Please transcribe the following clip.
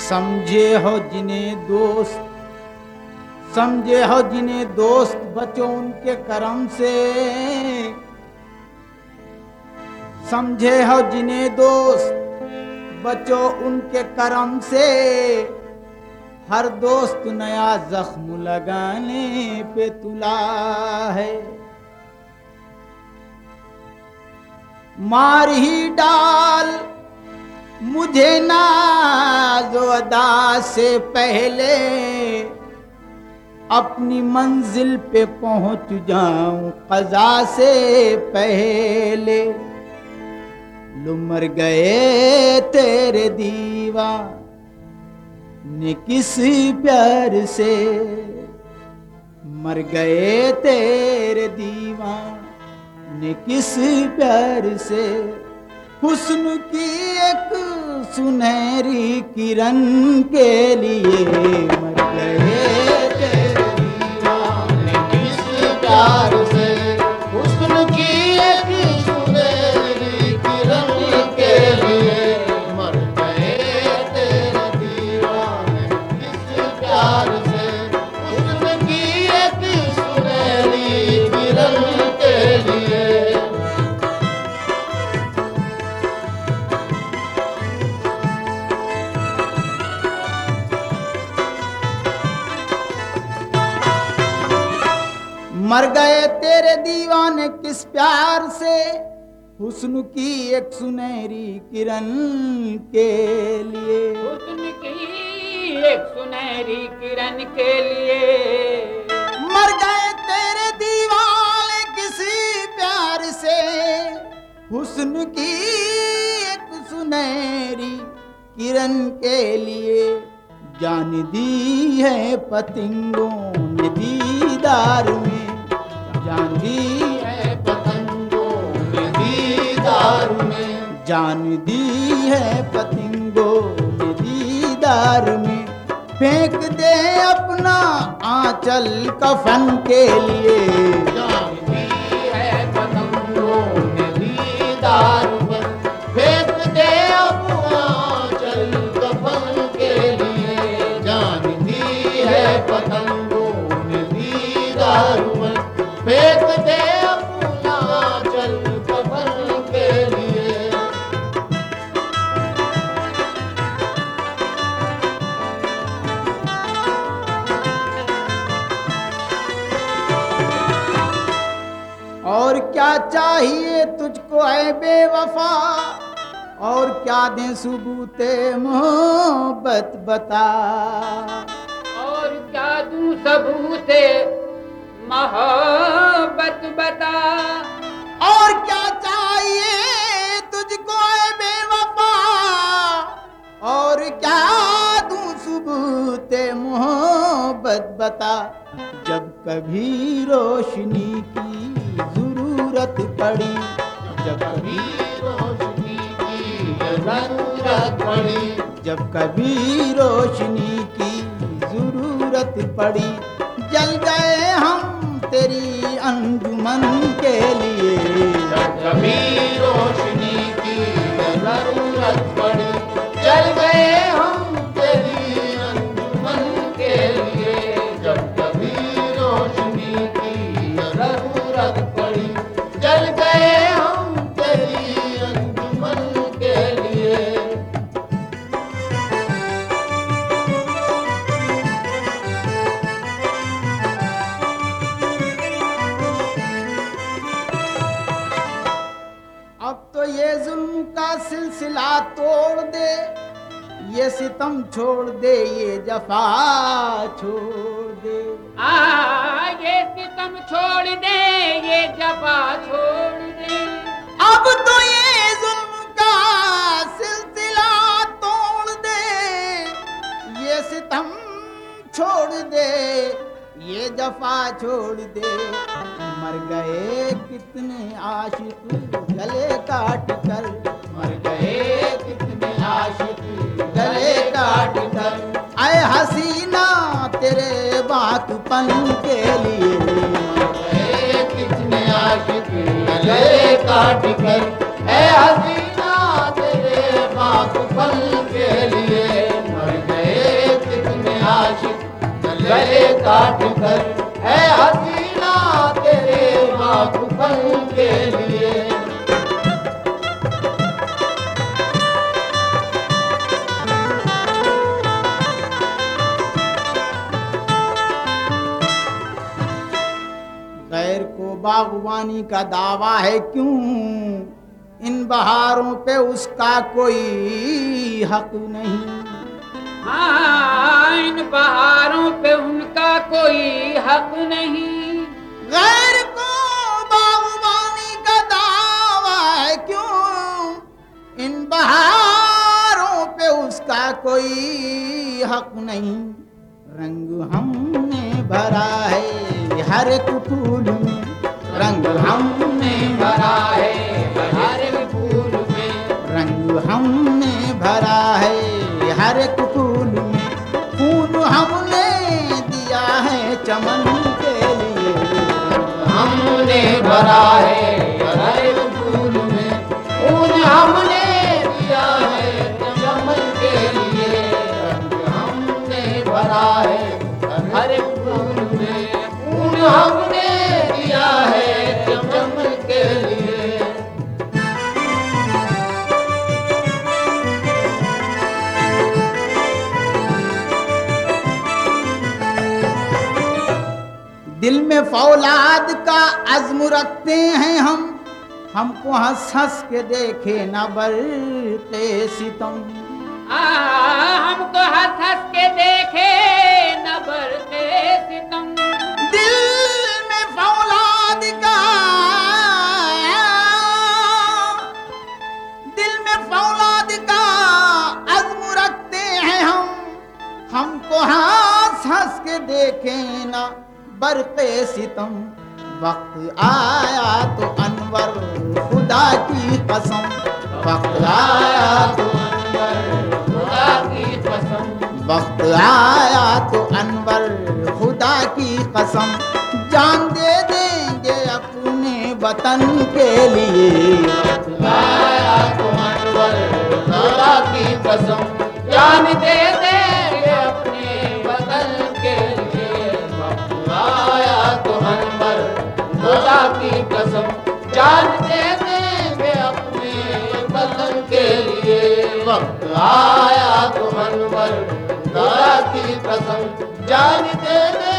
समझे हो जिन्हें दोस्त बचो उनके करम से, समझे हो जिन्हें दोस्त बचो उनके करम से, हर दोस्त नया जख्म लगाने पे तुला है। मार ही डाल मुझे नाज़ो अदा से पहले, अपनी मंजिल पे पहुंच जाऊं क़ज़ा से पहले। लो मर गए तेरे दीवाने किस प्यार से, मर गए तेरे दीवाने किस प्यार से। हुस्न की एक सुनहरी किरण के लिए मर गए तेरे दीवाने किस प्यार से। हुस्न की एक सुनहरी किरण के लिए मर गए तेरे दीवाने किस प्यार से। हुस्न की एक सुनहरी किरण के लिए। मर गए तेरे दीवाने किस प्यार से, हुस्न की एक सुनहरी किरण के लिए। हुस्न की एक सुनहरी किरण के लिए मर गए तेरे दीवाने किसी प्यार से, हुस्न की एक सुनहरी किरण के लिए। जान दी है पतंगों ने दीदार में, जान दी है पतंगों ने दीदार में, जान दी है पतंगों ने दीदार में। फेंक दे अपना आंचल कफन के लिए, जान दी है पतंगों ने दीदार में। फेंक दे अपना आंचल कफन के लिए, जान दी है पतंगों ने दीदार में। फेंक दे अपना आंचल कफन के लिए। और क्या चाहिए तुझको ऐ बेवफा, और क्या दें सबूते मोहब्बत बता। और क्या दूं सबूते मोहब्बत बता। और क्या चाहिए तुझको ऐ बेवफा, और क्या दूं सबूते मोहब्बत बता। जब कभी रोशनी की जरूरत पड़ी, जब कभी रोशनी की जरूरत पड़ी, जब कभी रोशनी की जरूरत पड़ी। जल गए हम तेरी अंजुमन के लिए, जब कभी रोशनी की जरूरत पड़ी। जल गए हम तेरी अंजुमन के लिए, जब कभी रोशनी की जरूरत पड़ी। जल गए हम तेरी अंजुमन के लिए। अब तो ये जुल्म का सिलसिला तोड़ दे, ये सितम छोड़ दे, ये जफा छोड़ दे। ये सितम छोड़ दे, ये जफा छोड़ दे। अब तो ये जुल्म का सिलसिला तोड़ दे, ये सितम छोड़ दे, ये जफा छोड़ दे। मर गए कितने आशिक गले काट कर, मर गए कितने आशिक गले काट कर। आए हसीना तेरे बातपन के लिए, मर गए कितने आशिक गले काट कर। ऐ हसीना तेरे बातपन के लिए, मर गए गले काट कर है हसीना तेरे माखुफन के लिए। गैर को बागवानी का दावा है क्यों, इन बहारों पे उसका कोई हक नहीं। हाँ, इन बहारों पे उनका कोई हक नहीं। गैर को बागवानी का दावा है क्यों, इन बहारों पे उसका कोई हक नहीं। रंग हमने भरा है हर एक फूल में, रंग हमने भरा है हर एक फूल में, रंग हमने भरा है हर एक फूल में। खून हमने दिया है चमन के लिए, हमने भरा है हर एक फूल में। खून हमने दिया है चमन के लिए। रंग हमने भरा है हर एक फूल में। खून हमने दिया है चमन के लिए। दिल में फौलाद का अज़्म रखते हैं हम, हमको हंस हंस के देखे न बरते सितम। हमको हंस हंस के देखे न बरते सितम। दिल में फौलाद का, दिल में फौलाद का अज़्म रखते हैं हम, हमको हंस हंस के देखे न बरक़े सितम। वक्त आया तो अनवर खुदा की कसम, वक्त आया तो अनवर खुदा की कसम, वक्त आया तो अनवर खुदा की कसम। जान दे देंगे अपने वतन के लिए, वक्त आया तो अनवर खुदा की कसम। जान दे देंगे अपने वतन के लिए। वक्त आया तो अनवर खुदा की कसम। जान दे देंगे अपने वतन के लिए। वक्त आया तो अनवर खुदा की कसम। जान दे